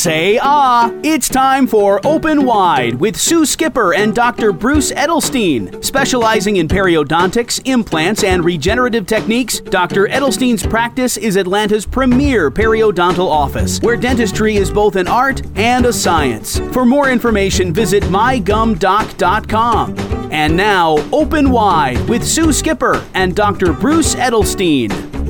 Say ah! It's time for Open Wide with Sue Skipper and Dr. Bruce Edelstein. Specializing in periodontics, implants, and regenerative techniques, Dr. Edelstein's practice is Atlanta's premier periodontal office, where dentistry is both an art and a science. For more information, visit mygumdoc.com. And now, Open Wide with Sue Skipper and Dr. Bruce Edelstein.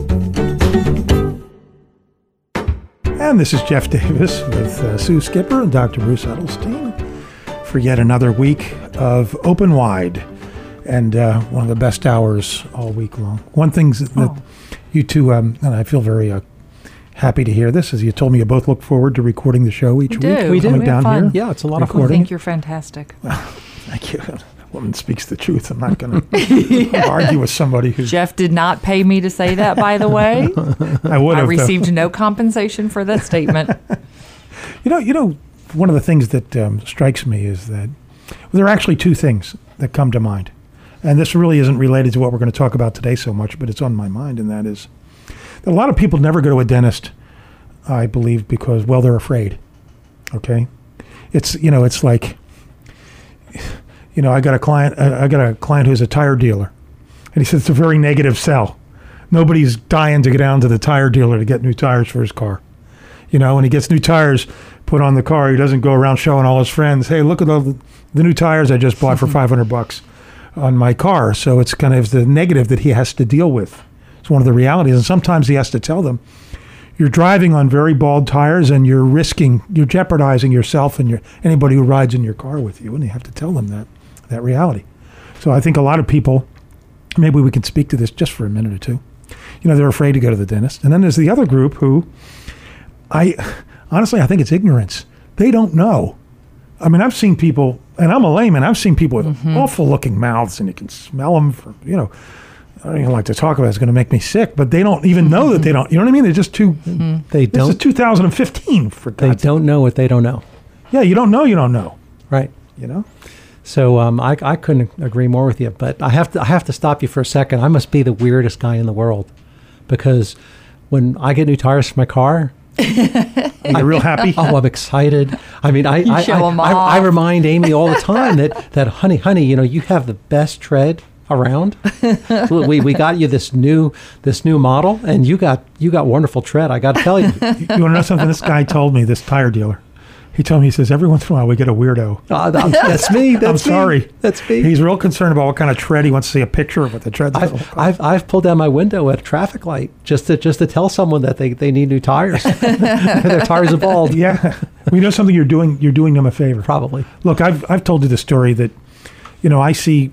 And this is Jeff Davis with Sue Skipper and Dr. Bruce Edelstein for yet another week of Open Wide, and one of the best hours all week long. One thing that you two, and I feel very happy to hear this, is you told me you both look forward to recording the show each week. We do. Coming down here. Yeah, it's a lot of fun. I think you're fantastic. Thank you. Woman speaks the truth. I'm not going to argue with somebody who... Jeff did not pay me to say that, by the way. I would have. I received no compensation for that statement. You know, one of the things that strikes me is that there are actually two things that come to mind. And this really isn't related to what we're going to talk about today so much, but it's on my mind, and that is that a lot of people never go to a dentist, I believe, because, well, they're afraid. Okay? It's like... I got a client who's a tire dealer, and he said it's a very negative sell. Nobody's dying to get down to the tire dealer to get new tires for his car. When he gets new tires put on the car, he doesn't go around showing all his friends, hey, look at all the new tires I just bought for $500 on my car. So it's kind of the negative that he has to deal with. It's one of the realities, and sometimes he has to tell them, you're driving on very bald tires, and you're jeopardizing yourself and anybody who rides in your car with you, and you have to tell them that reality. So I think a lot of people, maybe we can speak to this just for a minute or two. They're afraid to go to the dentist. And then there's the other group who, I think it's ignorance. They don't know. I mean, I've seen people, and I'm a layman, I've seen people with awful looking mouths, and you can smell them from, I don't even like to talk about it. It's going to make me sick, but they don't even know that they don't. You know what I mean? They're just too. They don't. This is 2015 for God's sake. They don't know what they don't know. Yeah, you don't know. You don't know. Right. So I couldn't agree more with you, but I have to stop you for a second. I must be the weirdest guy in the world, because when I get new tires for my car, you're real happy. Oh, I'm excited. I mean, I remind Amy all the time that honey, you have the best tread around. we got you this new model, and you got wonderful tread. I got to tell you. You want to know something? This guy told me, this tire dealer. He told me, he says, every once in a while we get a weirdo. That's me. I'm sorry. That's me. He's real concerned about what kind of tread. He wants to see a picture of what the tread's going to look like. I've pulled down my window at a traffic light just to tell someone that they need new tires. Their tires are bald. Yeah. We know something you're doing them a favor. Probably. Look, I've told you the story that, I see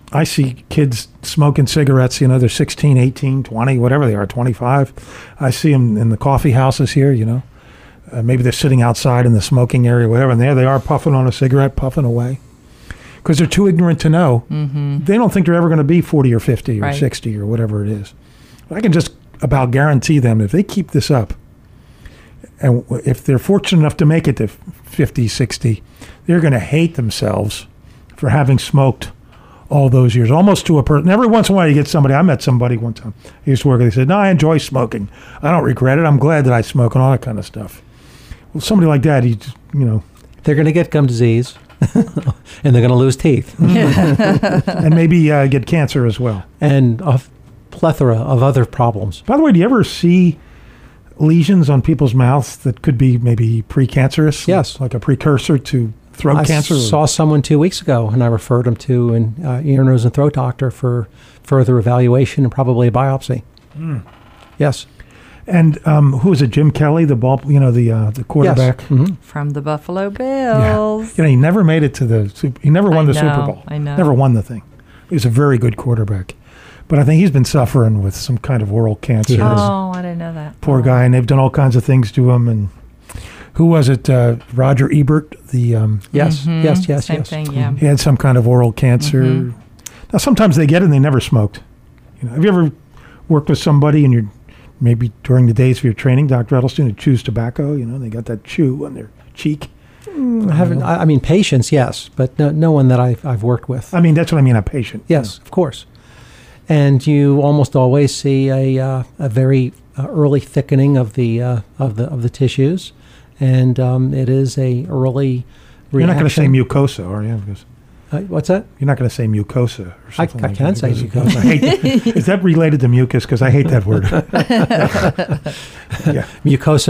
kids smoking cigarettes, they're 16, 18, 20, whatever they are, 25. I see them in the coffee houses here, maybe they're sitting outside in the smoking area, whatever, and there they are puffing on a cigarette, puffing away. Because they're too ignorant to know. Mm-hmm. They don't think they're ever going to be 40 or 50 or 60 or whatever it is. I can just about guarantee them, if they keep this up, and if they're fortunate enough to make it to 50, 60, they're going to hate themselves for having smoked all those years, almost to a person. Every once in a while you get somebody. I met somebody one time. He used to work, they said, no, I enjoy smoking. I don't regret it. I'm glad that I smoke and all that kind of stuff. Well, somebody like that, they're going to get gum disease, and they're going to lose teeth. And maybe get cancer as well. And a plethora of other problems. By the way, do you ever see lesions on people's mouths that could be maybe precancerous? Yes. Like a precursor to throat cancer? I saw someone 2 weeks ago, and I referred him to an ear, nose, and throat doctor for further evaluation and probably a biopsy. Mm. Yes. And who was it? Jim Kelly, the quarterback? Yes. Mm-hmm. From the Buffalo Bills. Yeah. He never made it to he never won the Super Bowl. I know. Never won the thing. He was a very good quarterback. But I think he's been suffering with some kind of oral cancer. Oh, I didn't know that. Poor guy, and they've done all kinds of things to him. And who was it? Roger Ebert? Yes. Same thing, yeah. He had some kind of oral cancer. Mm-hmm. Now, sometimes they get it and they never smoked. Have you ever worked with somebody and you're maybe during the days of your training, Dr. Edelstein, who chews tobacco? They got that chew on their cheek. I haven't. I mean, patients, yes, but no one that I've worked with. I mean, that's what I mean, a patient. Yes, of course. And you almost always see a very early thickening of the tissues, and it is a early reaction. You're not going to say mucosa, are you? Because what's that? You're not going to say mucosa or something I can say mucosa. I hate that. Is that related to mucus? Because I hate that word. Yeah. Mucosa.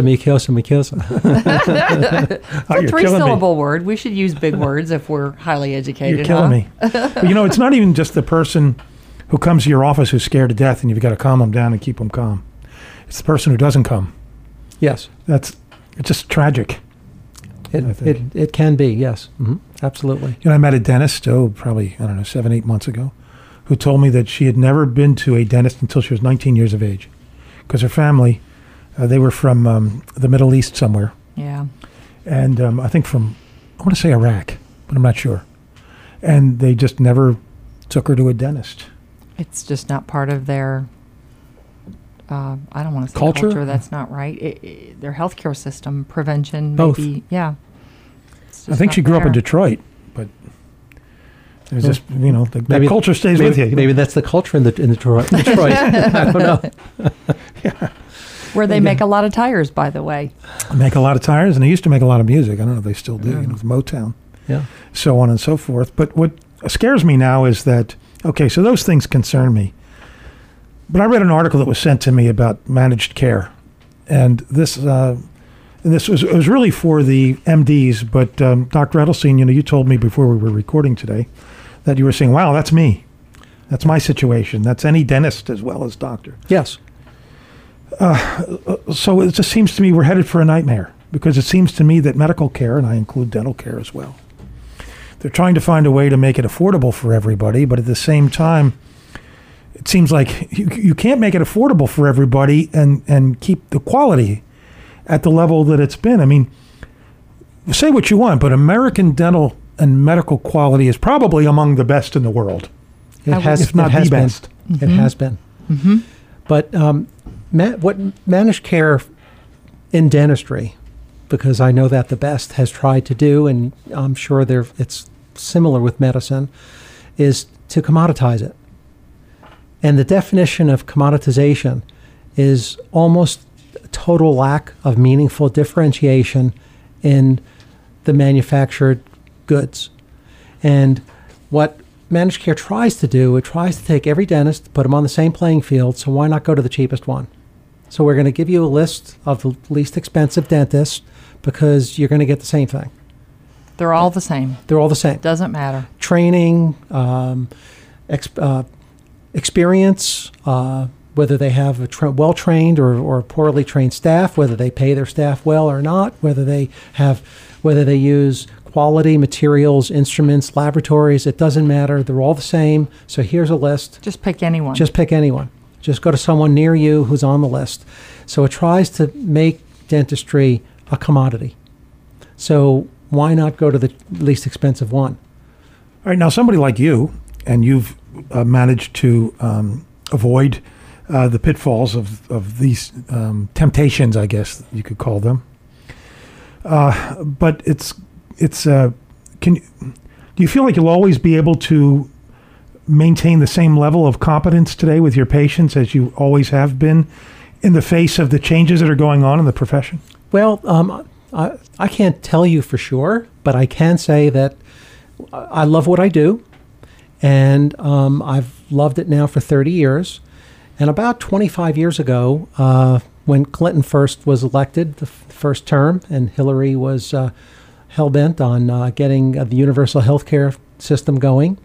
It's a three-syllable word. We should use big words if we're highly educated. You're killing me. But it's not even just the person who comes to your office who's scared to death and you've got to calm them down and keep them calm. It's the person who doesn't come. Yes. It's just tragic. It can be, yes. Mm-hmm. Absolutely. I met a dentist, probably, 7-8 months ago, who told me that she had never been to a dentist until she was 19 years of age. Because her family, they were from the Middle East somewhere. Yeah. And I think I want to say Iraq, but I'm not sure. And they just never took her to a dentist. It's just not part of their, I don't want to say culture. That's not right. Their healthcare system, prevention, both. Maybe, yeah. I think she grew up in Detroit, but it was just, that culture stays with you. Maybe that's the culture in Detroit. I don't know. Yeah. Where they make a lot of tires, by the way. They make a lot of tires, and they used to make a lot of music. I don't know if they still do, with Motown. Yeah. So on and so forth. But what scares me now is that, okay, so those things concern me. But I read an article that was sent to me about managed care. And this was really for the MDs, but Dr. Edelstein, you told me before we were recording today that you were saying, wow, that's me. That's my situation. That's any dentist as well as doctor. Yes. So it just seems to me we're headed for a nightmare, because it seems to me that medical care, and I include dental care as well, they're trying to find a way to make it affordable for everybody, but at the same time, it seems like you can't make it affordable for everybody and keep the quality at the level that it's been. I mean, say what you want, but American dental and medical quality is probably among the best in the world. It has, if not the best. Mm-hmm. It has been. Mm-hmm. But what managed care in dentistry, because I know that the best has tried to do, and I'm sure it's similar with medicine, is to commoditize it. And the definition of commoditization is almost a total lack of meaningful differentiation in the manufactured goods. And what managed care tries to do, it tries to take every dentist, put them on the same playing field, so why not go to the cheapest one? So we're going to give you a list of the least expensive dentists because you're going to get the same thing. They're all the same. They're all the same. Doesn't matter. Training, experience, whether they have a well-trained or poorly trained staff, whether they pay their staff well or not, whether they use quality materials, instruments, laboratories, it doesn't matter. They're all the same. So here's a list. Just pick anyone. Just pick anyone. Just go to someone near you who's on the list. So it tries to make dentistry a commodity. So why not go to the least expensive one? All right, now somebody like you, and you've managed to avoid the pitfalls of these temptations, I guess you could call them. But do you feel like you'll always be able to maintain the same level of competence today with your patients as you always have been in the face of the changes that are going on in the profession? Well, I can't tell you for sure, but I can say that I love what I do, and I've loved it now for 30 years. And about 25 years ago, when Clinton first was elected, the first term, and Hillary was hell-bent on getting the universal health care system going,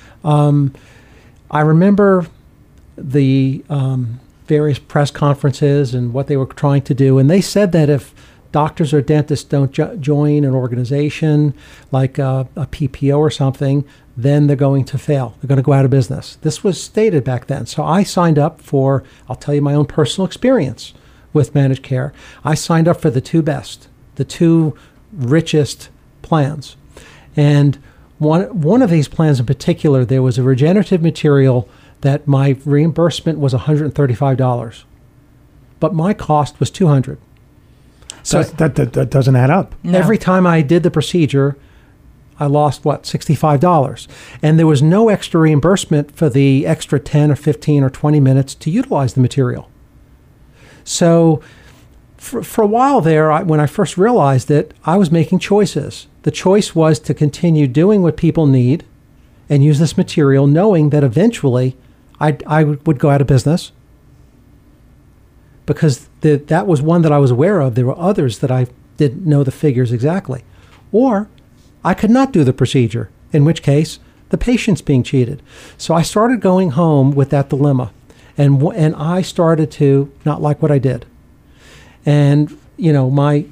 I remember the various press conferences and what they were trying to do, and they said that if doctors or dentists don't join an organization like a PPO or something, then they're going to fail. They're going to go out of business. This was stated back then. So I signed up for, I'll tell you my own personal experience with managed care. I signed up for the two best, the two richest plans. And one of these plans in particular, there was a regenerative material that my reimbursement was $135, but my cost was $200. So that doesn't add up. No. Every time I did the procedure, I lost, $65. And there was no extra reimbursement for the extra 10 or 15 or 20 minutes to utilize the material. So for a while there, when I first realized it, I was making choices. The choice was to continue doing what people need and use this material, knowing that eventually I would go out of business, because that was one that I was aware of. There were others that I didn't know the figures exactly. Or I could not do the procedure, in which case the patient's being cheated. So I started going home with that dilemma, and I started to not like what I did. And, you know, my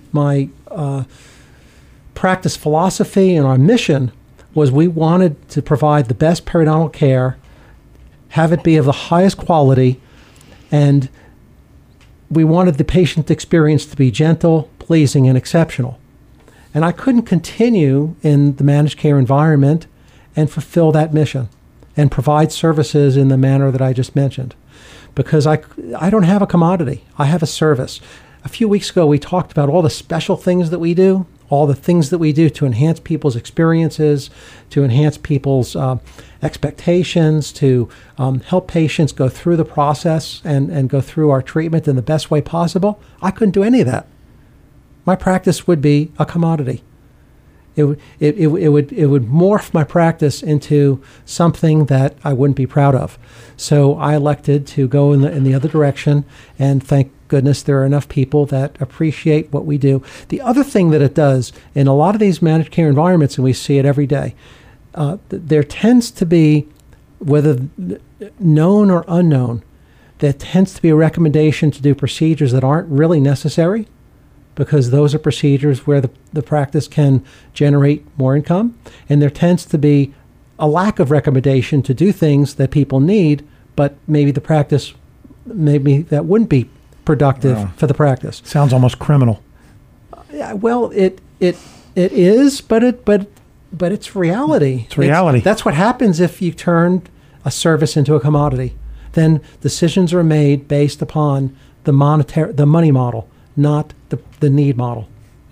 practice philosophy and our mission was we wanted to provide the best periodontal care, have it be of the highest quality, and we wanted the patient experience to be gentle, pleasing, and exceptional. And I couldn't continue in the managed care environment and fulfill that mission and provide services in the manner that I just mentioned, because I don't have a commodity. I have a service. A few weeks ago, we talked about all the special things that we do, all the things that we do to enhance people's experiences, to enhance people's expectations, to help patients go through the process and go through our treatment in the best way possible. I couldn't do any of that. My practice would be a commodity. It would morph my practice into something that I wouldn't be proud of. So I elected to go in the other direction, and thank goodness there are enough people that appreciate what we do. The other thing that it does in a lot of these managed care environments, and we see it every day, there tends to be, whether known or unknown, there tends to be a recommendation to do procedures that aren't really necessary, because those are procedures where the practice can generate more income. And there tends to be a lack of recommendation to do things that people need, but maybe the practice, maybe that wouldn't be productive for the practice. Sounds almost criminal. Yeah, well, it is, but it's reality. It's reality. That's what happens if you turn a service into a commodity. Then decisions are made based upon the money model, not the need model.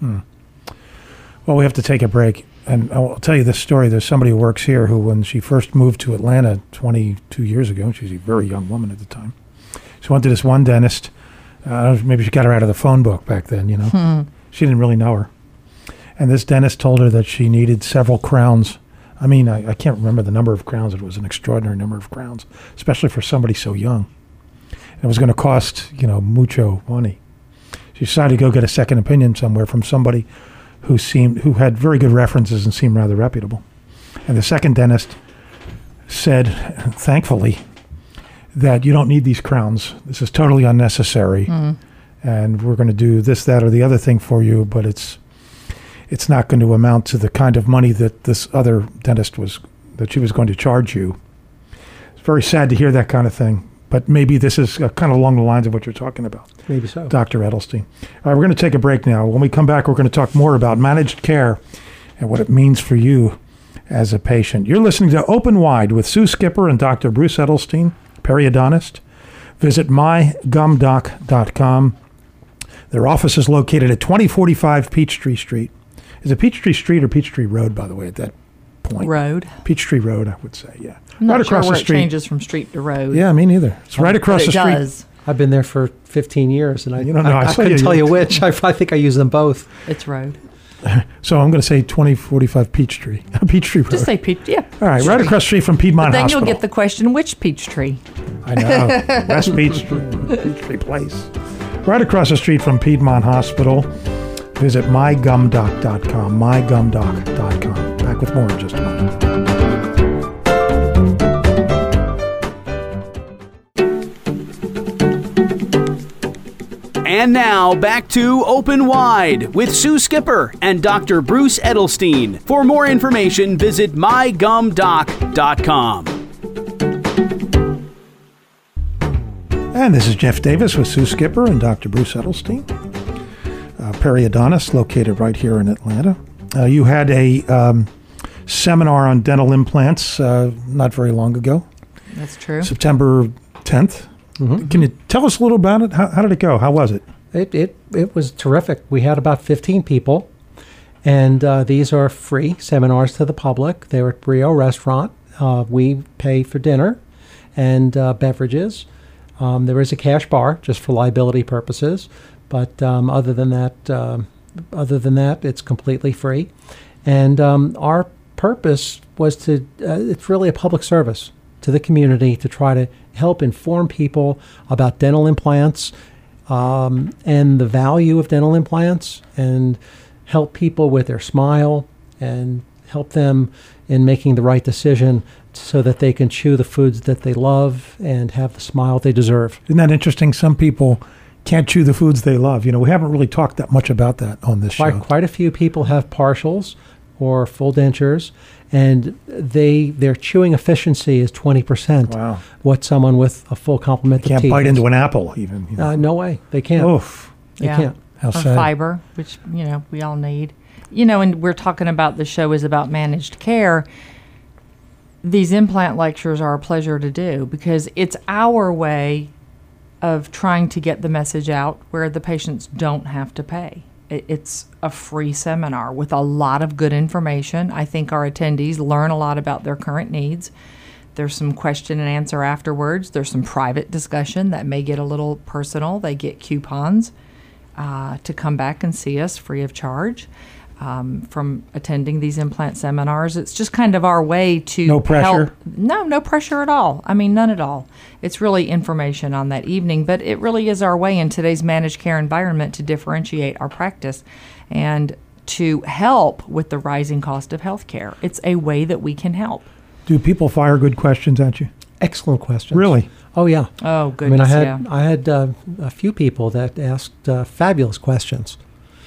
Well, we have to take a break. And I'll tell you this story. There's somebody who works here who, when she first moved to Atlanta 22 years ago, she was a very young woman at the time, she went to this one dentist. Maybe she got her out of the phone book back then, you know. She didn't really know her. And this dentist told her that she needed several crowns. I mean, I can't remember the number of crowns. It was an extraordinary number of crowns, especially for somebody so young. And it was going to cost, you know, mucho money. She decided to go get a second opinion somewhere from somebody who had very good references and seemed rather reputable. And the second dentist said, thankfully, that you don't need these crowns. This is totally unnecessary. And we're going to do this, that, or the other thing for you, but it's not going to amount to the kind of money that this other dentist that she was going to charge you. It's very sad to hear that kind of thing, but maybe this is kind of along the lines of what you're talking about. Maybe so. Dr. Edelstein. All right, we're going to take a break now. When we come back, we're going to talk more about managed care and what it means for you as a patient. You're listening to Open Wide with Sue Skipper and Dr. Bruce Edelstein, periodontist. Visit mygumdoc.com. Their office is located at 2045 Peachtree Street. Is it Peachtree Street or Peachtree Road, by the way, at that point? Road. Peachtree Road, I would say, yeah. I'm not sure where it changes from street to road. Yeah, me neither. It's right across the street. It does. I've been there for 15 years, and I I couldn't tell you which. I think I use them both. It's road. So I'm going to say 2045 Peachtree. Peachtree Road. Just say Peachtree, yeah. All right, right across the street from Piedmont Then Hospital. You'll get the question, which Peachtree? I know. West Peachtree Place. Right across the street from Piedmont Hospital. Visit mygumdoc.com. Mygumdoc.com. Back with more in just a moment. And now, back to Open Wide with Sue Skipper and Dr. Bruce Edelstein. For more information, visit mygumdoc.com. And this is Jeff Davis with Sue Skipper and Dr. Bruce Edelstein, periodontist located right here in Atlanta. You had a seminar on dental implants not very long ago. That's true. September 10th. Mm-hmm. Can you tell us a little about it? How did it go? How was it? It was terrific. We had about 15 people, and these are free seminars to the public. They were at Brio Restaurant. We pay for dinner and beverages. There is a cash bar just for liability purposes, But other than that, it's completely free. And our purpose was it's really a public service to the community to try to help inform people about dental implants and the value of dental implants, and help people with their smile and help them in making the right decision so that they can chew the foods that they love and have the smile they deserve. Isn't that interesting? Some people can't chew the foods they love. We haven't really talked that much about that on this show. Quite a few people have partials or full dentures, and their chewing efficiency is 20%. Wow. What someone with a full complement of teeth can't bite into an apple even. No way. They can't. Oof. They can't. How or sad. Fiber, which, we all need. And we're talking about the show is about managed care. These implant lectures are a pleasure to do because it's our way of trying to get the message out where the patients don't have to pay. It's a free seminar with a lot of good information. I think our attendees learn a lot about their current needs. There's some question and answer afterwards. There's some private discussion that may get a little personal. They get coupons to come back and see us free of charge from attending these implant seminars. It's just kind of our way to No pressure? help. No pressure at all. I mean, none at all. It's really information on that evening, but it really is our way in today's managed care environment to differentiate our practice and to help with the rising cost of health care. It's a way that we can help. Do people fire good questions at you? Excellent questions. Really? Oh, yeah. Oh, goodness, I had a few people that asked fabulous questions.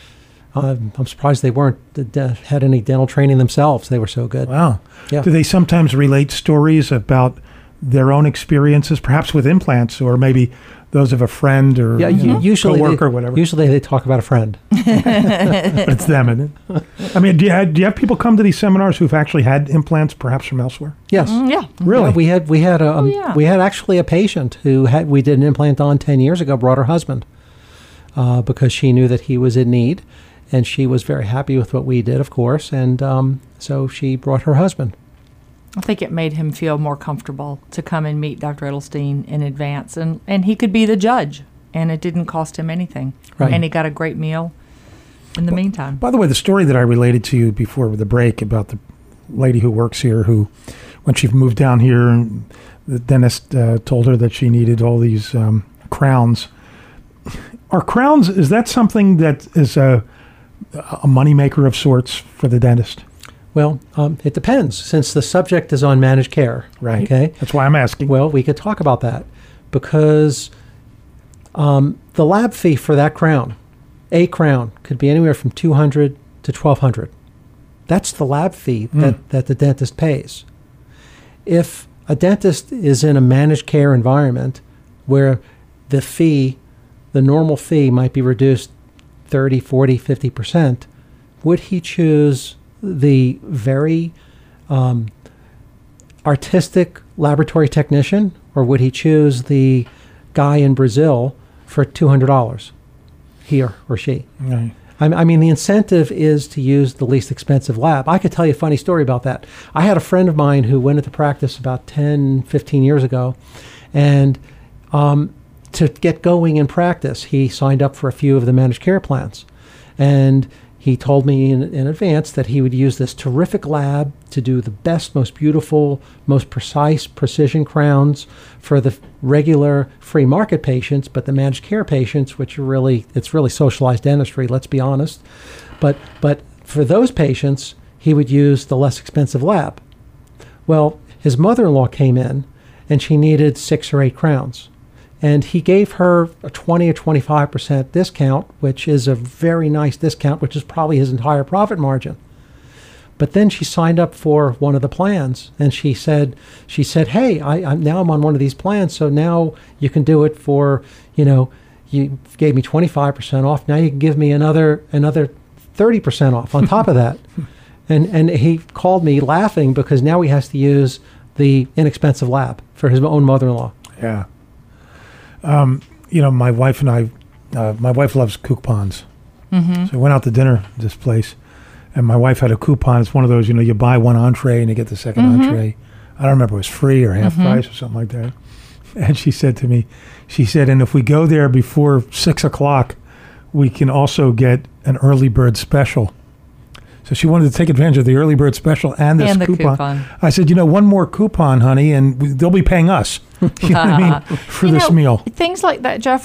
I'm surprised they weren't had any dental training themselves. They were so good. Wow. Yeah. Do they sometimes relate stories about their own experiences, perhaps with implants, or maybe those of a friend or usually coworker or whatever? Usually they talk about a friend. But it's them, isn't it? I mean, do you have people come to these seminars who've actually had implants, perhaps from elsewhere? Yes. Yeah. Really? Yeah, we had actually a patient who we did an implant on 10 years ago, brought her husband because she knew that he was in need. And she was very happy with what we did, of course, and so she brought her husband. I think it made him feel more comfortable to come and meet Dr. Edelstein in advance, and he could be the judge, and it didn't cost him anything. Right. And he got a great meal in the meantime. By the way, the story that I related to you before the break about the lady who works here who, when she moved down here, the dentist told her that she needed all these crowns. Are crowns, is that something that is a moneymaker of sorts for the dentist? Well, it depends, since the subject is on managed care. Right. Okay. That's why I'm asking. Well, we could talk about that because the lab fee for that crown, a crown, could be anywhere from $200 to $1,200. That's the lab fee that the dentist pays. If a dentist is in a managed care environment where the normal fee might be reduced 30, 40, 50%, would he choose the very artistic laboratory technician, or would he choose the guy in Brazil for $200, he or she? Right. I mean, the incentive is to use the least expensive lab. I could tell you a funny story about that. I had a friend of mine who went into practice about 10, 15 years ago, and to get going in practice, he signed up for a few of the managed care plans. And he told me in advance that he would use this terrific lab to do the best, most beautiful, most precise precision crowns for the regular free market patients, but the managed care patients, which are it's really socialized dentistry, let's be honest. But for those patients, he would use the less expensive lab. Well, his mother-in-law came in and she needed 6 or 8 crowns. And he gave her a 20 or 25% discount, which is a very nice discount, which is probably his entire profit margin. But then she signed up for one of the plans, and she said, "Hey, now I'm on one of these plans, so now you can do it for, you gave me 25% off. Now you can give me another 30% off on top of that." And he called me laughing because now he has to use the inexpensive lab for his own mother-in-law. Yeah. My wife and I, my wife loves coupons. Mm-hmm. So I went out to dinner at this place, and my wife had a coupon. It's one of those, you buy one entree and you get the second entree. I don't remember if it was free or half price or something like that. And she said to me, and if we go there before 6 o'clock, we can also get an early bird special. So she wanted to take advantage of the early bird special and this coupon. I said, one more coupon, honey, and they'll be paying us. You know what I mean? For this meal. Things like that, Jeff,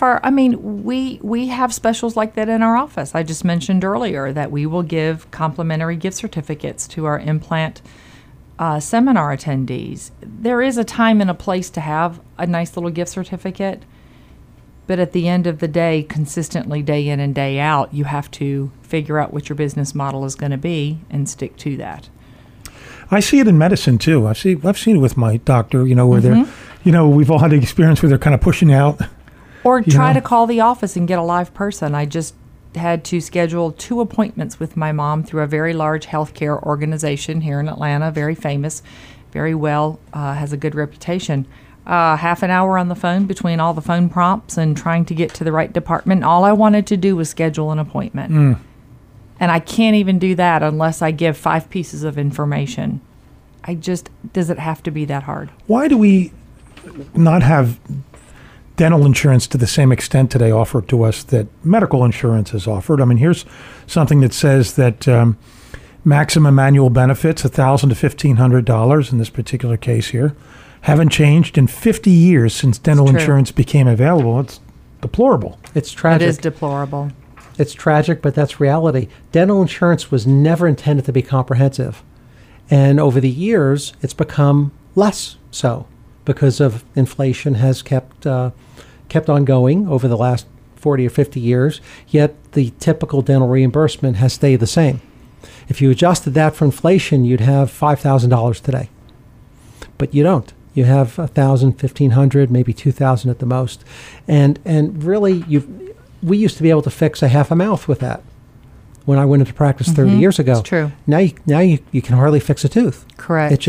we have specials like that in our office. I just mentioned earlier that we will give complimentary gift certificates to our implant seminar attendees. There is a time and a place to have a nice little gift certificate, but at the end of the day, consistently day in and day out, you have to figure out what your business model is going to be and stick to that. I see it in medicine too. I've seen it with my doctor, where they're, we've all had the experience where they're kind of pushing out. Or try to call the office and get a live person. I just had to schedule 2 appointments with my mom through a very large healthcare organization here in Atlanta, very famous, very well, has a good reputation. Half an hour on the phone between all the phone prompts and trying to get to the right department. All I wanted to do was schedule an appointment. And I can't even do that unless I give 5 pieces of information. Does it have to be that hard? Why do we not have dental insurance to the same extent today offered to us that medical insurance is offered? I mean, here's something that says that maximum annual benefits, $1,000 to $1,500 in this particular case here, haven't changed in 50 years since dental insurance became available. It's deplorable. It's tragic. It is deplorable. It's tragic, but that's reality. Dental insurance was never intended to be comprehensive. And over the years, it's become less so because of inflation has kept on going over the last 40 or 50 years, yet the typical dental reimbursement has stayed the same. If you adjusted that for inflation, you'd have $5,000 today. But you don't. You have $1,000, $1,500, maybe $2,000 at the most. And really, we used to be able to fix a half a mouth with that when I went into practice 30 years ago. It's true. Now you can hardly fix a tooth. Correct. It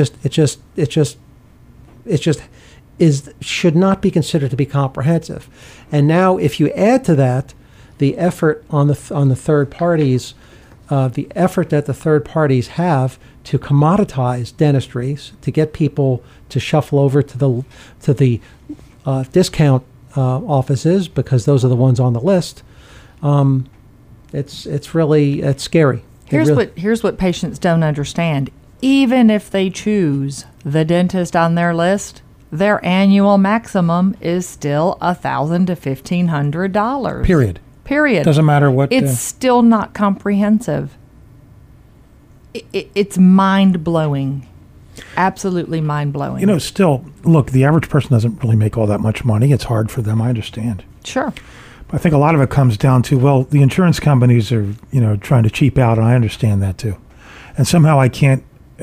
just should not be considered to be comprehensive. And now if you add to that the effort on the third parties, the effort that the third parties have to commoditize dentistries, to get people to shuffle over to the discount offices because those are the ones on the list. It's scary. Here's what patients don't understand. Even if they choose the dentist on their list, their annual maximum is still $1,000 to $1,500. Period. Doesn't matter what. It's still not comprehensive. It's mind-blowing. Absolutely mind-blowing. Still, look, the average person doesn't really make all that much money. It's hard for them. I understand. Sure. I think a lot of it comes down to, the insurance companies are, trying to cheap out, and I understand that too. And somehow I can't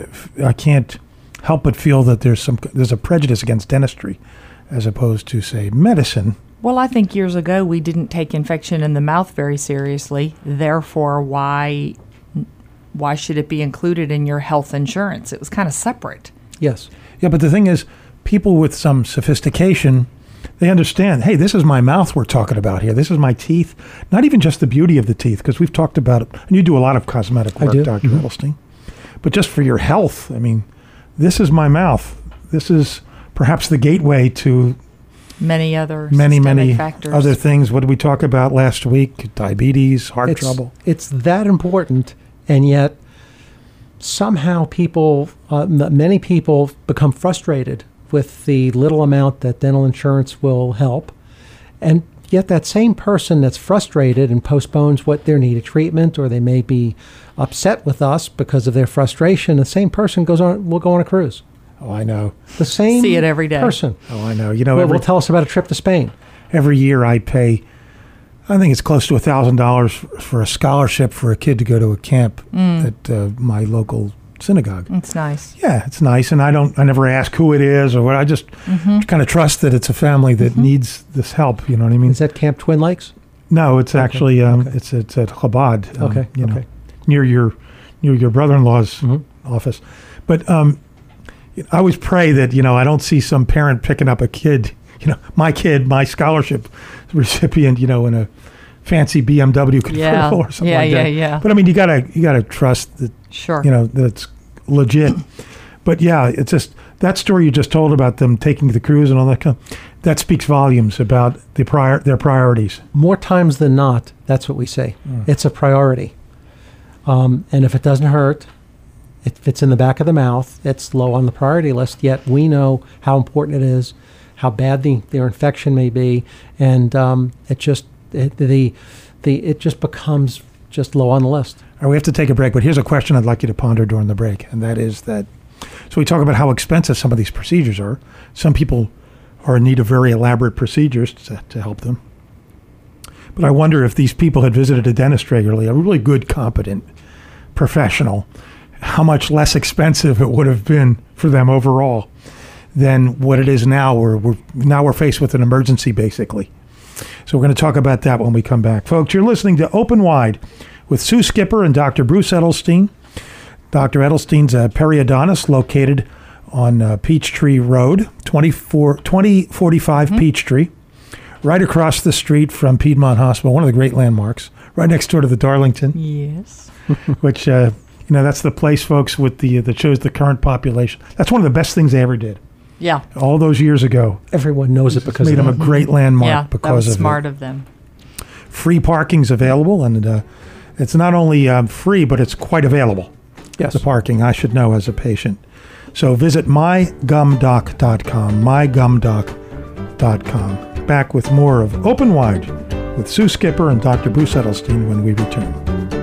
help but feel that there's a prejudice against dentistry as opposed to, say, medicine. Well, I think years ago we didn't take infection in the mouth very seriously. Therefore, why should it be included in your health insurance? It was kind of separate. Yes. Yeah, but the thing is, people with some sophistication, they understand, hey, this is my mouth we're talking about here. This is my teeth. Not even just the beauty of the teeth, because we've talked about it. And you do a lot of cosmetic work, Dr. Edelstein. But just for your health, this is my mouth. This is perhaps the gateway to many other factors. Other things. What did we talk about last week? Diabetes, heart trouble. It's that important, and yet somehow many people become frustrated with the little amount that dental insurance will help, and yet that same person that's frustrated and postpones what their needed treatment, or they may be upset with us because of their frustration, the same person will go on a cruise. Oh, I know. The same See it every day. person. Oh, I know. Will tell us about a trip to Spain. Every year I pay, I think it's close to $1,000 for a scholarship for a kid to go to a camp at my local synagogue. It's nice. Yeah, it's nice. And I never ask who it is or what. I just kind of trust that it's a family that needs this help. You know what I mean? Is that Camp Twin Lakes? No, it's actually, it's at Chabad. Near your brother-in-law's office. But I always pray that, I don't see some parent picking up a kid, my scholarship recipient, in a fancy BMW convertible or something like that. Yeah. But you gotta trust that, that it's legit. But yeah, it's just that story you just told about them taking the cruise and all that. That speaks volumes about their priorities. More times than not, that's what we say. It's a priority. And if it doesn't hurt, if it's in the back of the mouth, it's low on the priority list, yet we know how important it is, how bad their infection may be, and it just becomes just low on the list. All right, we have to take a break, but here's a question I'd like you to ponder during the break, and that is that, so we talk about how expensive some of these procedures are. Some people are in need of very elaborate procedures to help them. But I wonder if these people had visited a dentist regularly, a really good, competent professional, how much less expensive it would have been for them overall than what it is now. We're faced with an emergency, basically. So we're going to talk about that when we come back. Folks, you're listening to Open Wide with Sue Skipper and Dr. Bruce Edelstein. Dr. Edelstein's a periodontist located on Peachtree Road, 2045 Peachtree, right across the street from Piedmont Hospital, one of the great landmarks, right next door to the Darlington. Yes. Which, that's the place, folks, with that shows the current population. That's one of the best things they ever did. Yeah. All those years ago. Everyone knows it because made them a great landmark because that was of smart it. of them. Free parking's available, and it's not only free, but it's quite available. Yes. The parking, I should know as a patient. So visit mygumdoc.com, mygumdoc.com. Back with more of Open Wide with Sue Skipper and Dr. Bruce Edelstein when we return.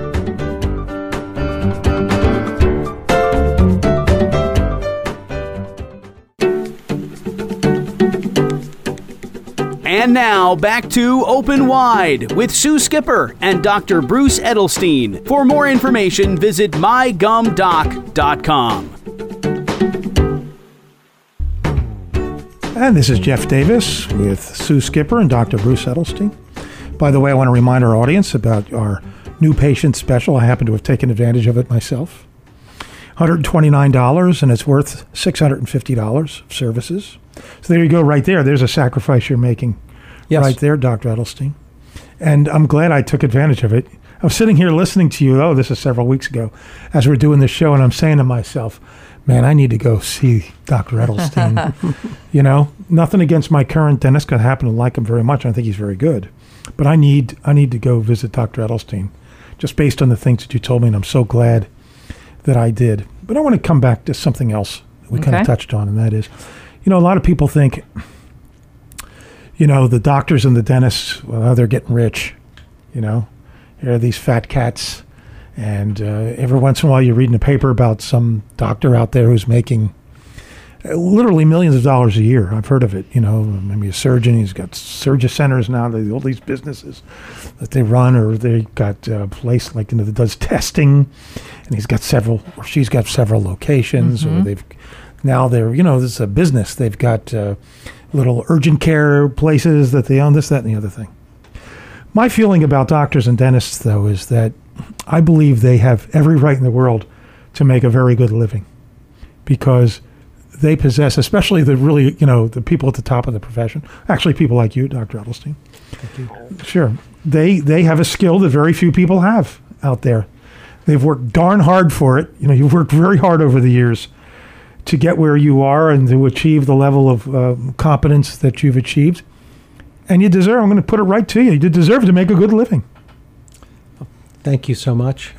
And now, back to Open Wide with Sue Skipper and Dr. Bruce Edelstein. For more information, visit mygumdoc.com. And this is Jeff Davis with Sue Skipper and Dr. Bruce Edelstein. By the way, I want to remind our audience about our new patient special. I happen to have taken advantage of it myself. $129, and it's worth $650 of services. So there you go, right there. There's a sacrifice you're making. Yes. Right there, Dr. Edelstein. And I'm glad I took advantage of it. I was sitting here listening to you, this is several weeks ago, as we're doing this show, and I'm saying to myself, man, I need to go see Dr. Edelstein. Nothing against my current dentist, because I happen to like him very much. I think he's very good. But I need to go visit Dr. Edelstein, just based on the things that you told me, and I'm so glad that I did. But I want to come back to something else that we kind of touched on, and that is, a lot of people think, the doctors and the dentists, well, they're getting rich, There are these fat cats, and every once in a while you read in the paper about some doctor out there who's making literally millions of dollars a year. I've heard of it, maybe a surgeon. He's got surgery centers now, all these businesses that they run, or they got a place that does testing, and she's got several locations, or this is a business. They've got little urgent care places that they own, this, that, and the other thing. My feeling about doctors and dentists, though, is that I believe they have every right in the world to make a very good living, because they possess, especially the really, the people at the top of the profession, actually people like you, Dr. Edelstein. Thank you. Sure. They have a skill that very few people have out there. They've worked darn hard for it. You've worked very hard over the years to get where you are and to achieve the level of competence that you've achieved. And you deserve, I'm going to put it right to you, you deserve to make a good living. Thank you so much.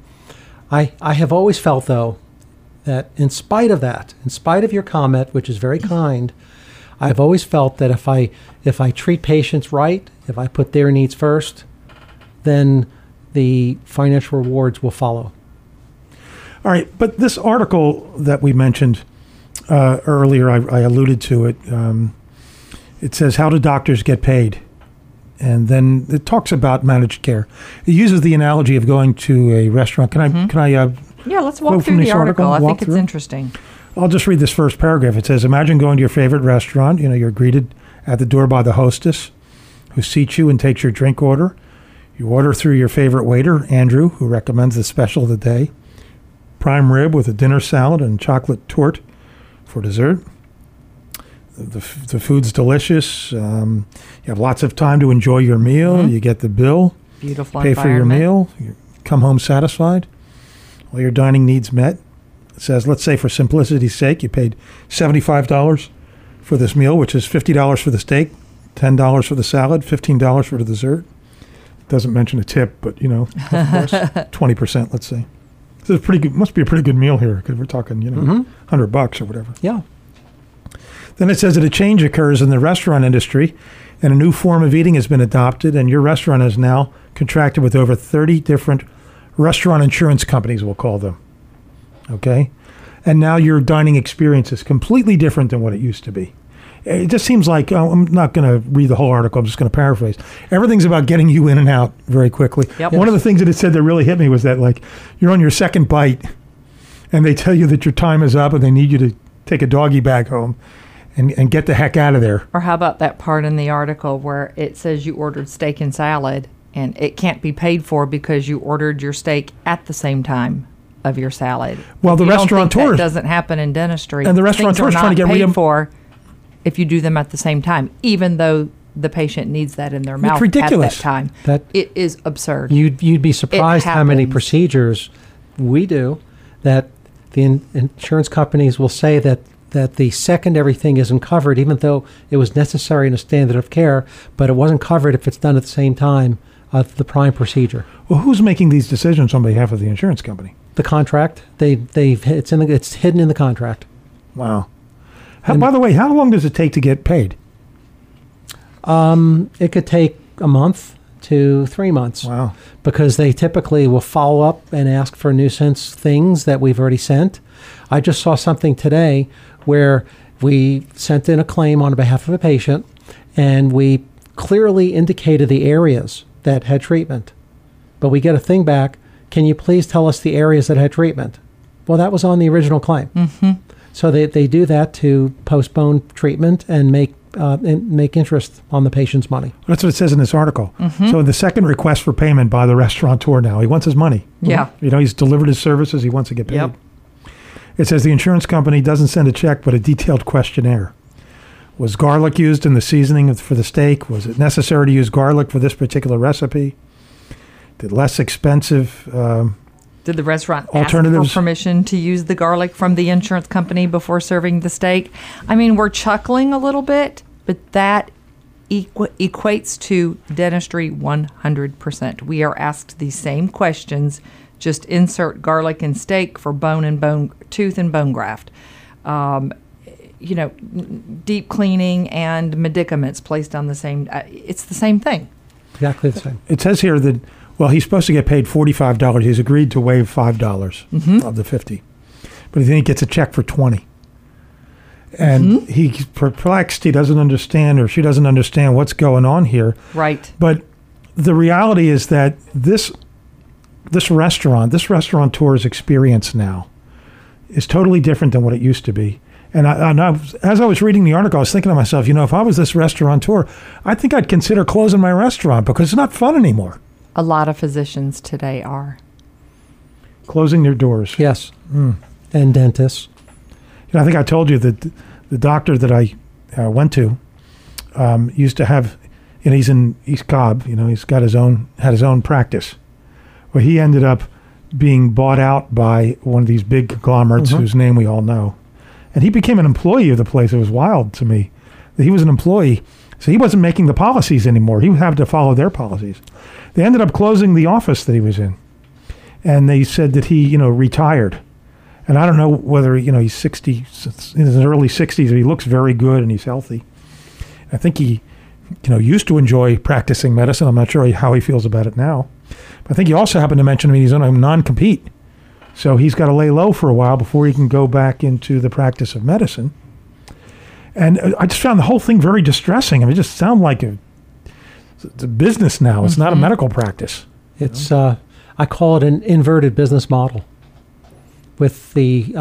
I have always felt, though, that in spite of your comment, which is very kind, I've always felt that if I treat patients right, if I put their needs first, then the financial rewards will follow. All right, but this article that we mentioned earlier, I alluded to it. It says, how do doctors get paid? And then it talks about managed care. It uses the analogy of going to a restaurant. Can I? Yeah, let's walk through the article. I think it's interesting. I'll just read this first paragraph. It says, imagine going to your favorite restaurant. You're greeted at the door by the hostess who seats you and takes your drink order. You order through your favorite waiter, Andrew, who recommends the special of the day. Prime rib with a dinner salad and chocolate torte for dessert. The food's delicious. You have lots of time to enjoy your meal. Mm-hmm. You get the bill. Beautiful pay for your meal. You come home satisfied. All your dining needs met. It says, let's say for simplicity's sake, you paid $75 for this meal, which is $50 for the steak, $10 for the salad, $15 for the dessert. Doesn't mention a tip, but 20%, let's say. So it's pretty good. Must be a pretty good meal here because we're talking, $100 or whatever. Yeah. Then it says that a change occurs in the restaurant industry and a new form of eating has been adopted, and your restaurant is now contracted with over 30 different restaurant insurance companies, we'll call them. Okay? And now your dining experience is completely different than what it used to be. It just seems like, I'm not going to read the whole article, I'm just going to paraphrase. Everything's about getting you in and out very quickly. Yep. One of the things that it said that really hit me was that, like, you're on your second bite, and they tell you that your time is up, and they need you to take a doggy bag home and get the heck out of there. Or how about that part in the article where it says you ordered steak and salad, and it can't be paid for because you ordered your steak at the same time of your salad. Well, the restaurateur that doesn't happen in dentistry. And the restaurateur is trying to get paid for if you do them at the same time, even though the patient needs that in their mouth ridiculous. at that time. It is absurd. You'd be surprised how many procedures we do that the insurance companies will say that the second everything isn't covered, even though it was necessary in a standard of care, but it wasn't covered if it's done at the same time of the prime procedure. Well, who's making these decisions on behalf of the insurance company? The contract. It's hidden in the contract. Wow. By the way, how long does it take to get paid? It could take a month to 3 months. Wow. Because they typically will follow up and ask for nuisance things that we've already sent. I just saw something today where we sent in a claim on behalf of a patient, and we clearly indicated the areas that had treatment. But we get a thing back, can you please tell us the areas that had treatment? Well, that was on the original claim. Mm-hmm. So they do that to postpone treatment and make interest on the patient's money. That's what it says in this article. Mm-hmm. So the second request for payment by the restaurateur now, he wants his money. Yeah. He's delivered his services, he wants to get paid. Yep. It says the insurance company doesn't send a check, but a detailed questionnaire. Was garlic used in the seasoning for the steak? Was it necessary to use garlic for this particular recipe? Did less expensive Did the restaurant alternatives ask for permission to use the garlic from the insurance company before serving the steak? I mean, we're chuckling a little bit, but that equates to dentistry 100%. We are asked these same questions. Just insert garlic in steak for tooth and bone graft. Deep cleaning and medicaments placed on the same. It's the same thing. Exactly the same. It says here that, well, he's supposed to get paid $45. He's agreed to waive $5 of the $50, but then he gets a check for $20. And he's perplexed. He doesn't understand, or she doesn't understand what's going on here. Right. But the reality is that this restaurateur's experience now is totally different than what it used to be. And as I was reading the article, I was thinking to myself, if I was this restaurateur, I think I'd consider closing my restaurant because it's not fun anymore. A lot of physicians today are closing their doors. Yes. And dentists. I think I told you that the doctor that I went to used to have, he's in East Cobb, he's got had his own practice. Well, he ended up being bought out by one of these big conglomerates whose name we all know. And he became an employee of the place. It was wild to me that he was an employee. So he wasn't making the policies anymore. He would have to follow their policies. They ended up closing the office that he was in. And they said that he, retired. And I don't know whether, he's 60, in his early 60s, but he looks very good and he's healthy. I think he, used to enjoy practicing medicine. I'm not sure how he feels about it now. But I think he also happened to mention to me he's on a non-compete. So he's got to lay low for a while before he can go back into the practice of medicine. And I just found the whole thing very distressing. I mean, it just sounds like it's a business now. It's not a medical practice. It's I call it an inverted business model, with the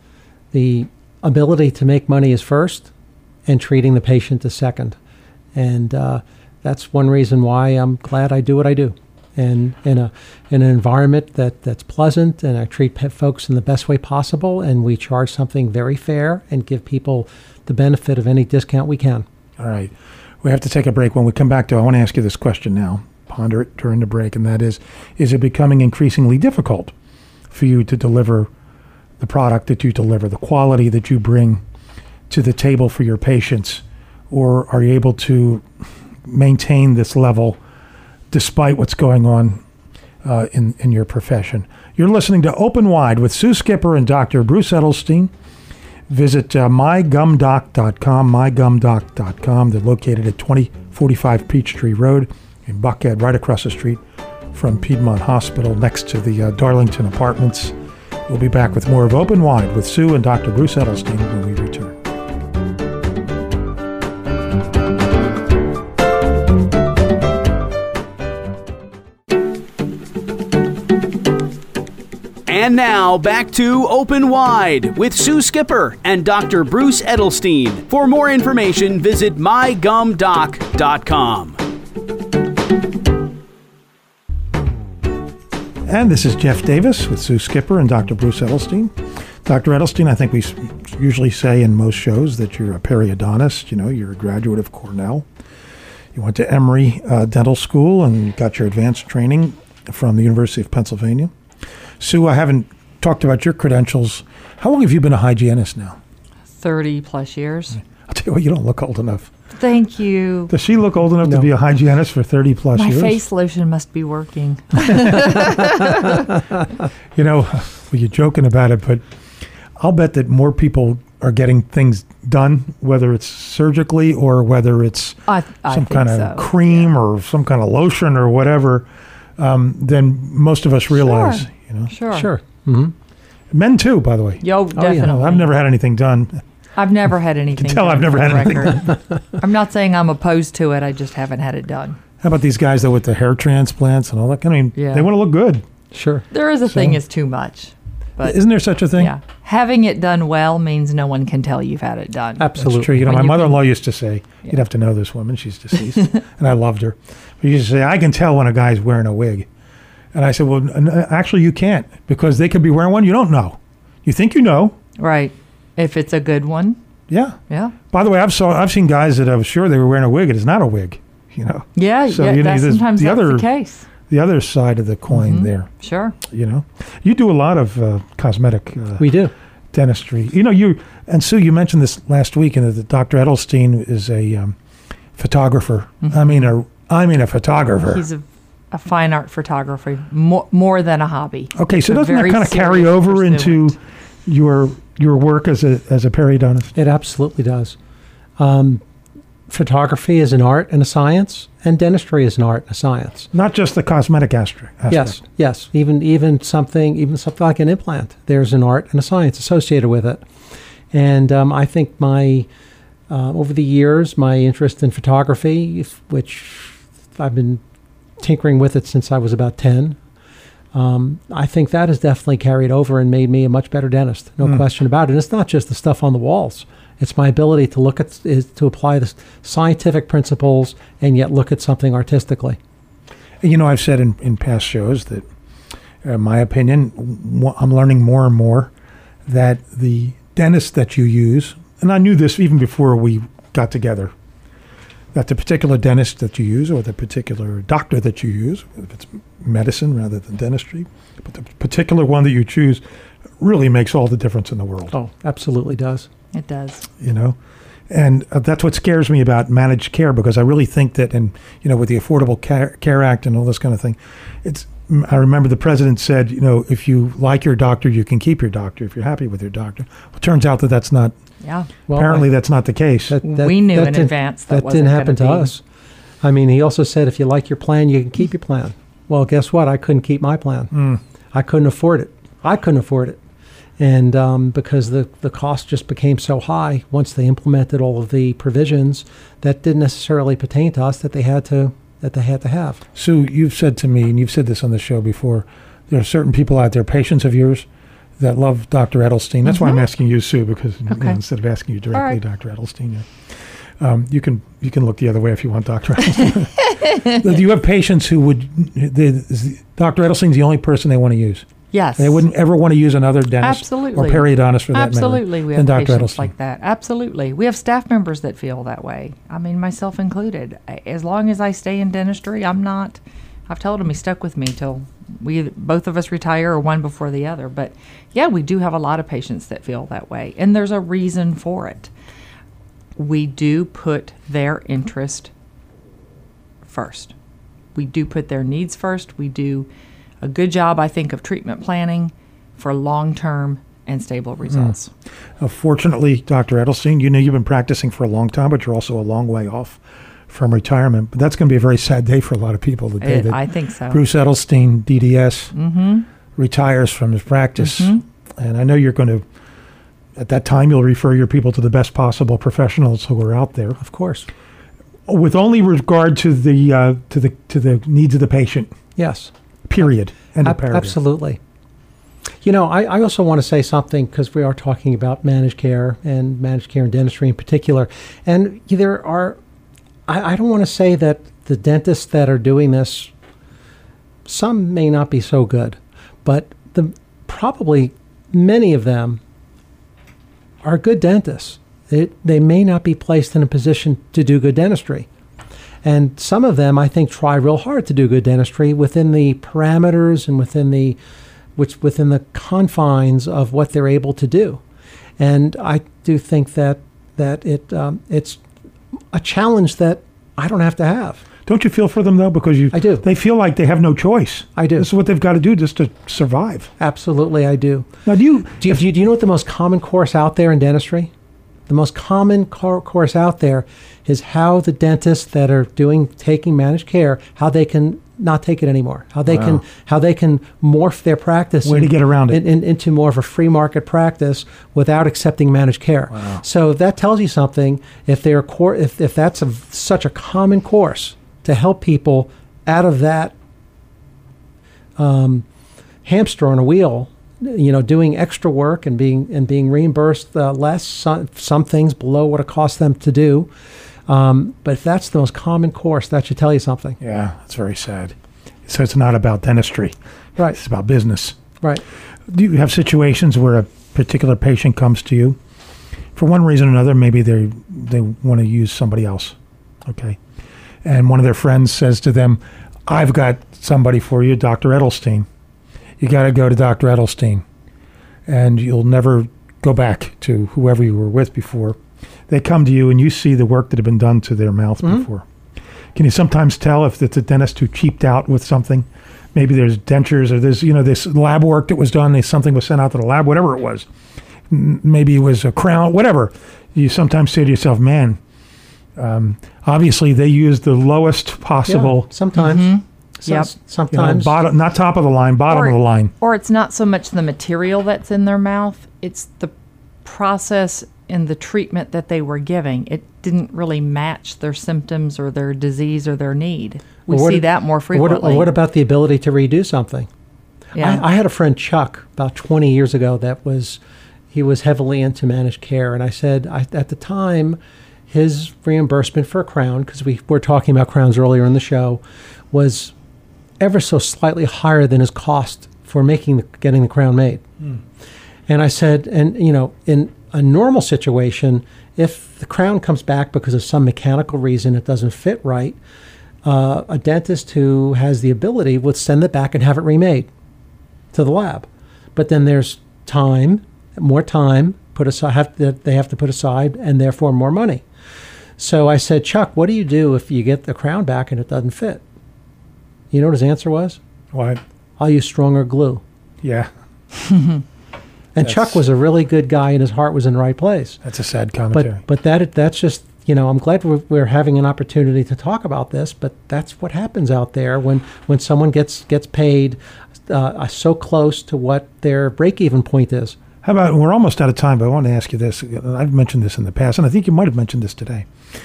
ability to make money is first, and treating the patient is second. And that's one reason why I'm glad I do what I do. And in an environment that's pleasant, and I treat folks in the best way possible, and we charge something very fair and give people the benefit of any discount we can. All right. We have to take a break. When we come back, I want to ask you this question now. Ponder it during the break, and that is it becoming increasingly difficult for you to deliver the product that you deliver, the quality that you bring to the table for your patients, or are you able to maintain this level despite what's going on in your profession? You're listening to Open Wide with Sue Skipper and Dr. Bruce Edelstein. Visit mygumdoc.com, mygumdoc.com. They're located at 2045 Peachtree Road in Buckhead, right across the street from Piedmont Hospital, next to the Darlington Apartments. We'll be back with more of Open Wide with Sue and Dr. Bruce Edelstein when we return. And now, back to Open Wide with Sue Skipper and Dr. Bruce Edelstein. For more information, visit mygumdoc.com. And this is Jeff Davis with Sue Skipper and Dr. Bruce Edelstein. Dr. Edelstein, I think we usually say in most shows that you're a periodontist. You know, you're a graduate of Cornell. You went to Emory Dental School and got your advanced training from the University of Pennsylvania. Sue, I haven't talked about your credentials. How long have you been a hygienist now? 30 plus years. I'll tell you what, you don't look old enough. Thank you. Does she look old enough to be a hygienist for 30 plus years? My face lotion must be working. You know, well, you're joking about it, but I'll bet that more people are getting things done, whether it's surgically or whether it's some kind of cream or some kind of lotion or whatever, than most of us realize. Sure. You know? Sure. Mm-hmm. Men too, by the way. Yo, definitely. Yeah. I've never had anything done. I've never had anything done. I've never had anything done. I'm not saying I'm opposed to it. I just haven't had it done. How about these guys, though, with the hair transplants and all that? I mean, they want to look good. Sure. There is a thing is too much. But isn't there such a thing? Yeah. Having it done well means no one can tell you've had it done. Absolutely. That's true. You know, my mother-in-law used to say, you'd have to know this woman, she's deceased, and I loved her. But she used to say, I can tell when a guy's wearing a wig. And I said, well, actually you can't, because they could be wearing one you don't know. You think you know. Right. If it's a good one. Yeah. Yeah. By the way, I've seen guys that I was sure they were wearing a wig. It is not a wig, you know. Yeah, so, yeah, you know, sometimes that's the case. The other side of the coin there. Sure. You know. You do a lot of cosmetic we do. Dentistry. You know, and Sue, you mentioned this last week, and that Dr. Edelstein is a photographer. Mm-hmm. I mean a photographer. He's a fine art photography, more than a hobby. Okay, so doesn't that kind of carry over into your work as a periodontist? It absolutely does. Photography is an art and a science, and dentistry is an art and a science. Not just the cosmetic aspect. Yes. Even something like an implant, there's an art and a science associated with it. And I think over the years, my interest in photography, which I've been tinkering with it since I was about 10, I think that has definitely carried over and made me a much better dentist. No question about it. And it's not just the stuff on the walls. It's my ability to apply the scientific principles and yet look at something artistically. You know, I've said in past shows that, in my opinion, I'm learning more and more that the dentist that you use, and I knew this even before we got together, that the particular dentist that you use or the particular doctor that you use, if it's medicine rather than dentistry, but the particular one that you choose really makes all the difference in the world. Oh, absolutely does. It does. You know, and that's what scares me about managed care, because I really think that, and you know, with the Affordable Care Act and all this kind of thing, I remember the president said, you know, if you like your doctor, you can keep your doctor if you're happy with your doctor. Well, it turns out that that's not. Yeah. Well, apparently, that's not the case. We knew in advance that didn't happen to us. I mean, he also said, if you like your plan, you can keep your plan. Well, guess what? I couldn't keep my plan. I couldn't afford it. And because the cost just became so high once they implemented all of the provisions that didn't necessarily pertain to us that they had to have. Sue, you've said to me, and you've said this on the show before, there are certain people out there, patients of yours, that love Dr. Edelstein. That's why I'm asking you, Sue, because you know, instead of asking you directly, Dr. Edelstein, you can look the other way if you want, Dr. Edelstein. Do you have patients who would, Dr. Edelstein's the only person they want to use? Yes. They wouldn't ever want to use another dentist Absolutely. or periodontist for that Absolutely. matter. We have Dr. patients Edelstein. like that. Absolutely. We have staff members that feel that way. I mean, myself included. As long as I stay in dentistry, I've told them he's stuck with me till both of us retire or one before the other. But yeah, we do have a lot of patients that feel that way. And there's a reason for it. we do put their interest first. We do put their needs first. We do a good job, I think, of treatment planning for long-term and stable results. Fortunately, Dr. Edelstein, you've been practicing for a long time, but you're also a long way off from retirement. But that's going to be a very sad day for a lot of people. The day that I think so. Bruce Edelstein, DDS, retires from his practice. And I know you're going to, at that time, you'll refer your people to the best possible professionals who are out there. Of course. With only regard to the needs of the patient. Yes. Period. End of paragraph. Absolutely. I also want to say something, because we are talking about managed care and dentistry in particular. And there are, I don't want to say that the dentists that are doing this, some may not be so good, but probably many of them are good dentists. They may not be placed in a position to do good dentistry. And some of them, I think, try real hard to do good dentistry within the parameters and within the confines of what they're able to do. And I do think that it's a challenge that I don't have to have. Don't you feel for them, though? Because I do. They feel like they have no choice. I do. This is what they've got to do just to survive. Absolutely, I do. Now, do you know what the most common course out there in dentistry? The most common course out there is how the dentists that are taking managed care, how they can not take it anymore, how they can morph their practice to get around it into more of a free market practice without accepting managed care. Wow. So that tells you something. If that's such a common course to help people out of that hamster on a wheel, doing extra work and being reimbursed less, some things below what it costs them to do. But if that's the most common course, that should tell you something. Yeah, that's very sad. So it's not about dentistry. Right. It's about business. Right. Do you have situations where a particular patient comes to you for one reason or another? Maybe they want to use somebody else. Okay. And one of their friends says to them, I've got somebody for you, Dr. Edelstein. You got to go to Dr. Edelstein, and you'll never go back to whoever you were with before. They come to you, and you see the work that had been done to their mouth before. Can you sometimes tell if it's a dentist who cheaped out with something? Maybe there's dentures, or there's this lab work that was done. Something was sent out to the lab, whatever it was. Maybe it was a crown, whatever. You sometimes say to yourself, man, obviously they used the lowest possible. Yeah, sometimes. Sometimes bottom, not top of the line, bottom of the line. Or it's not so much the material that's in their mouth, it's the process and the treatment that they were giving. It didn't really match their symptoms or their disease or their need. We see that more frequently. What about the ability to redo something? Yeah. I had a friend, Chuck, about 20 years ago he was heavily into managed care, and I said at the time his reimbursement for a crown, because we were talking about crowns earlier in the show, was ever so slightly higher than his cost for getting the crown made. And I said, in a normal situation, if the crown comes back because of some mechanical reason it doesn't fit right, a dentist who has the ability would send it back and have it remade to the lab. But then there's more time they have to put aside, and therefore more money. So I said, Chuck, what do you do if you get the crown back and it doesn't fit? You know what his answer was? What? I'll use stronger glue. Yeah. And Chuck was a really good guy, and his heart was in the right place. That's a sad commentary. But that's just, I'm glad we're having an opportunity to talk about this, but that's what happens out there when someone gets paid so close to what their break-even point is. How about, we're almost out of time, but I want to ask you this. I've mentioned this in the past, and I think you might have mentioned this today.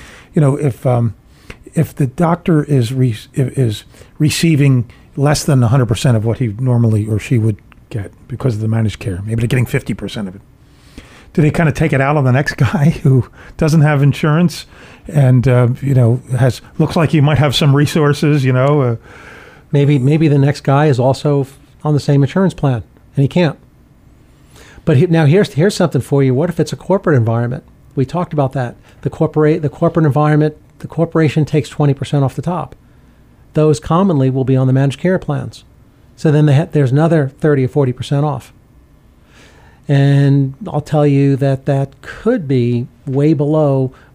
If the doctor is receiving less than 100% of what he normally or she would get because of the managed care, maybe they're getting 50% of it, do they kind of take it out on the next guy who doesn't have insurance and looks like he might have some resources? Maybe the next guy is also on the same insurance plan and he can't. But now here's something for you. What if it's a corporate environment? We talked about that. The corporate environment. The corporation takes 20% off the top. Those commonly will be on the managed care plans. So then there's another 30 or 40% off. And I'll tell you that could be way below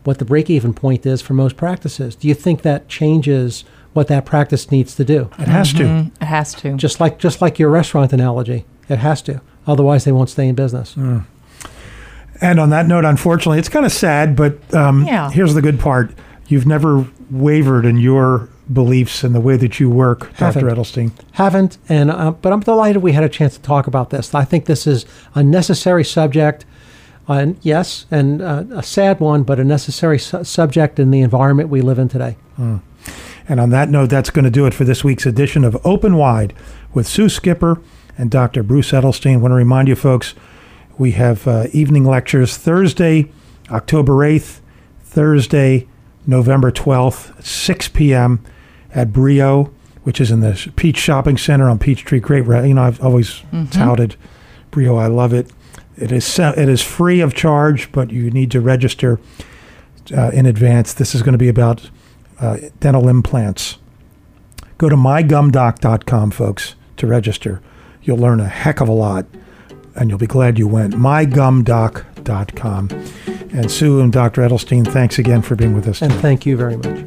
what the break-even point is for most practices. Do you think that changes what that practice needs to do? It has to. It has to. Just like your restaurant analogy, it has to. Otherwise, they won't stay in business. And on that note, unfortunately, it's kind of sad, but here's the good part. You've never wavered in your beliefs and the way that you work, Dr. Edelstein. Haven't, but I'm delighted we had a chance to talk about this. I think this is a necessary subject, and a sad one, but a necessary subject in the environment we live in today. And on that note, that's going to do it for this week's edition of Open Wide with Sue Skipper and Dr. Bruce Edelstein. I want to remind you, folks, we have evening lectures Thursday, October 8th, Thursday, November 12th, at 6 p.m. at Brio, which is in the Peach Shopping Center on Peachtree. Great, I've always touted Brio. I love it. It is free of charge, but you need to register in advance. This is going to be about dental implants. Go to mygumdoc.com, folks, to register. You'll learn a heck of a lot, and you'll be glad you went. mygumdoc.com. And Sue and Dr. Edelstein, thanks again for being with us today. And thank you very much.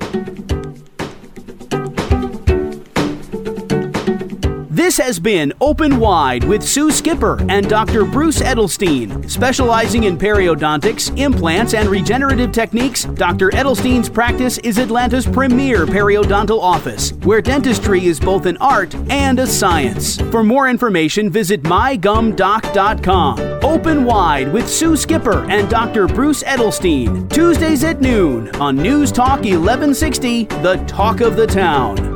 This has been Open Wide with Sue Skipper and Dr. Bruce Edelstein. Specializing in periodontics, implants, and regenerative techniques, Dr. Edelstein's practice is Atlanta's premier periodontal office, where dentistry is both an art and a science. For more information, visit mygumdoc.com. Open Wide with Sue Skipper and Dr. Bruce Edelstein. Tuesdays at noon on News Talk 1160, the talk of the town.